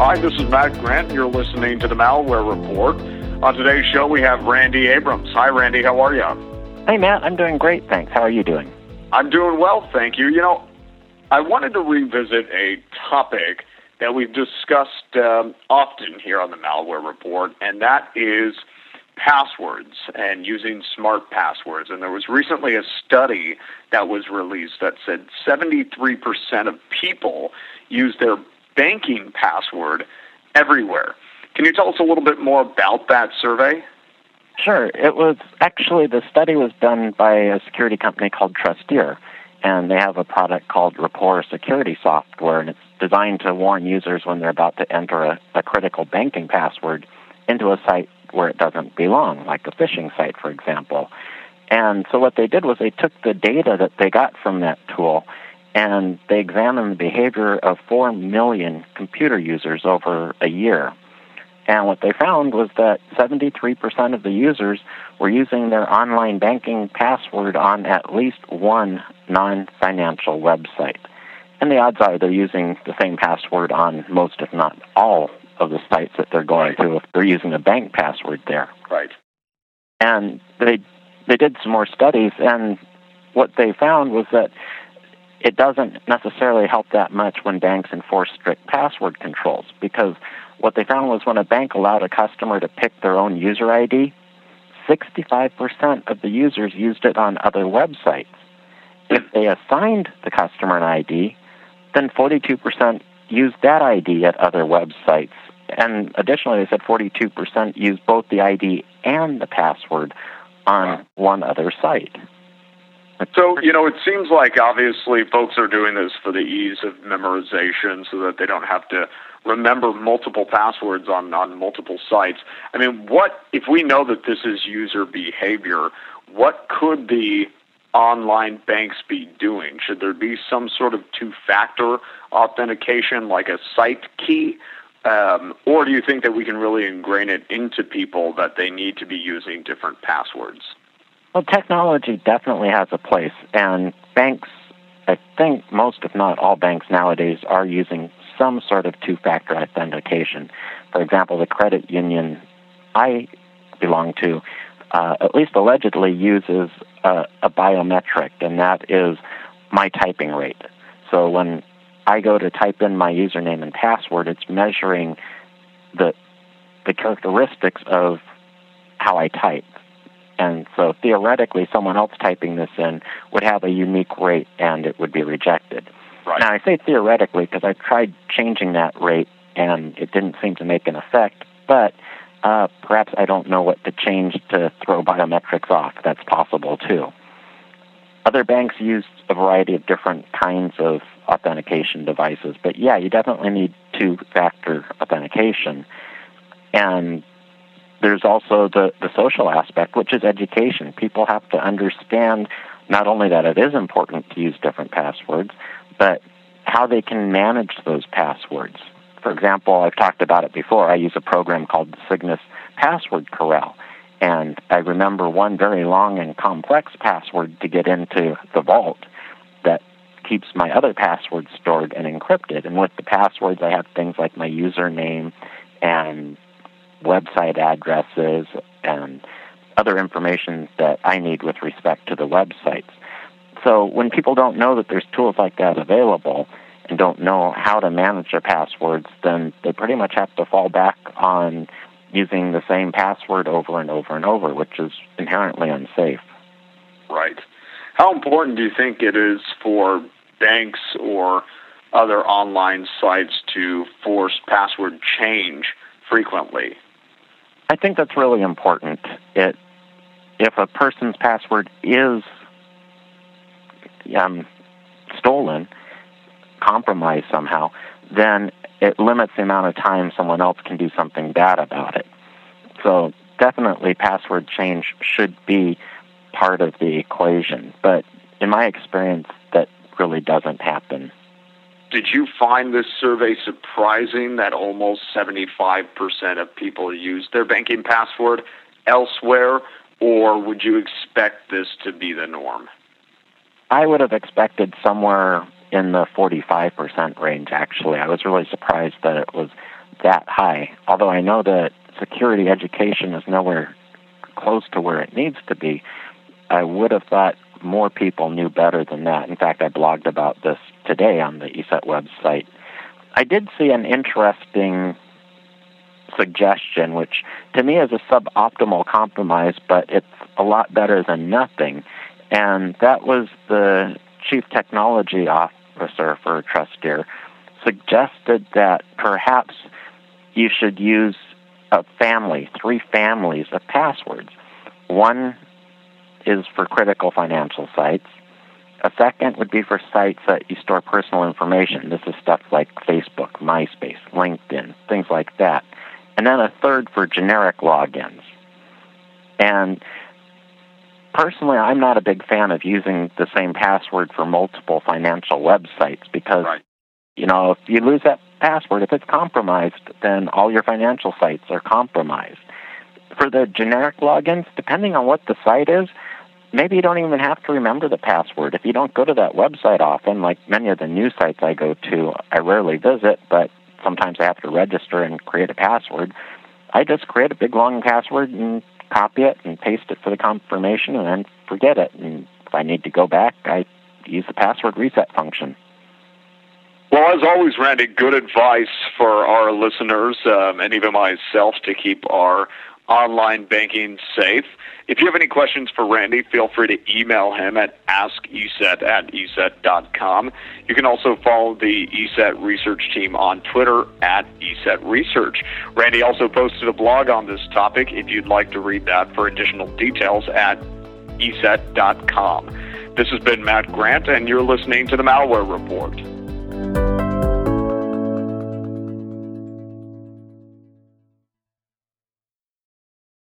Hi, this is Matt Grant, and you're listening to the Malware Report. On today's show, we have Randy Abrams. Hi, Randy. How are you? Hey, Matt. I'm doing great, thanks. How are you doing? I'm doing well, thank you. You know, I wanted to revisit a topic that we've discussed often here on the Malware Report, and that is passwords and using smart passwords. And there was recently a study that was released that said 73% of people use their banking password everywhere. Can you tell us a little bit more about that survey? Sure. It was actually, the study was done by a security company called Trusteer, and they have a product called Rapport security software, and it's designed to warn users when they're about to enter a critical banking password into a site where it doesn't belong, like a phishing site, for example. And so what they did was they took the data that they got from that tool and they examined the behavior of 4 million computer users over a year. And what they found was that 73% of the users were using their online banking password on at least one non-financial website. And the odds are they're using the same password on most, if not all, of the sites that they're going to if they're using a bank password there. Right. And they did some more studies, and what they found was that it doesn't necessarily help that much when banks enforce strict password controls, because what they found was when a bank allowed a customer to pick their own user ID, 65% of the users used it on other websites. If they assigned the customer an ID, then 42% used that ID at other websites. And additionally, they said 42% used both the ID and the password on one other site. So, you know, it seems like obviously folks are doing this for the ease of memorization so that they don't have to remember multiple passwords on multiple sites. I mean, if we know that this is user behavior, what could the online banks be doing? Should there be some sort of two-factor authentication like a site key? Or do you think that we can really ingrain it into people that they need to be using different passwords? Well, technology definitely has a place, and banks, I think most, if not all banks nowadays, are using some sort of two-factor authentication. For example, the credit union I belong to, at least allegedly, uses a biometric, and that is my typing rate. So when I go to type in my username and password, it's measuring the characteristics of how I type. And so theoretically, someone else typing this in would have a unique rate and it would be rejected. Right. Now, I say theoretically because I tried changing that rate and it didn't seem to make an effect, but perhaps I don't know what to change to throw biometrics off. That's possible too. Other banks use a variety of different kinds of authentication devices, but yeah, you definitely need two-factor authentication. And there's also the social aspect, which is education. People have to understand not only that it is important to use different passwords, but how they can manage those passwords. For example, I've talked about it before. I use a program called Cygnus Password Corral. And I remember one very long and complex password to get into the vault that keeps my other passwords stored and encrypted. And with the passwords, I have things like my username and website addresses and other information that I need with respect to the websites. So when people don't know that there's tools like that available and don't know how to manage their passwords, then they pretty much have to fall back on using the same password over and over and over, which is inherently unsafe. Right. How important do you think it is for banks or other online sites to force password change frequently? I think that's really important. If a person's password is stolen, compromised somehow, then it limits the amount of time someone else can do something bad about it. So definitely password change should be part of the equation. But in my experience, that really doesn't happen. Did you find this survey surprising that almost 75% of people use their banking password elsewhere, or would you expect this to be the norm? I would have expected somewhere in the 45% range, actually. I was really surprised that it was that high. Although I know that security education is nowhere close to where it needs to be, I would have thought more people knew better than that. In fact, I blogged about this today on the ESET website. I did see an interesting suggestion, which to me is a suboptimal compromise, but it's a lot better than nothing. And that was the chief technology officer for Trusteer suggested that perhaps you should use a family, 3 families of passwords. One is for critical financial sites. A second would be for sites that you store personal information. This is stuff like Facebook, MySpace, LinkedIn, things like that. And then a third for generic logins. And personally, I'm not a big fan of using the same password for multiple financial websites because, if you lose that password, if it's compromised, then all your financial sites are compromised. For the generic logins, depending on what the site is, maybe you don't even have to remember the password. If you don't go to that website often, like many of the news sites I go to, I rarely visit, but sometimes I have to register and create a password. I just create a big long password and copy it and paste it for the confirmation and then forget it. And if I need to go back, I use the password reset function. Well, as always, Randy, good advice for our listeners and even myself to keep our online banking safe. If you have any questions for Randy, feel free to email him at askeset@eset.com. You can also follow the ESET research team on Twitter at ESET Research. Randy also posted a blog on this topic if you'd like to read that for additional details at eset.com. This has been Matt Grant, and you're listening to the Malware Report.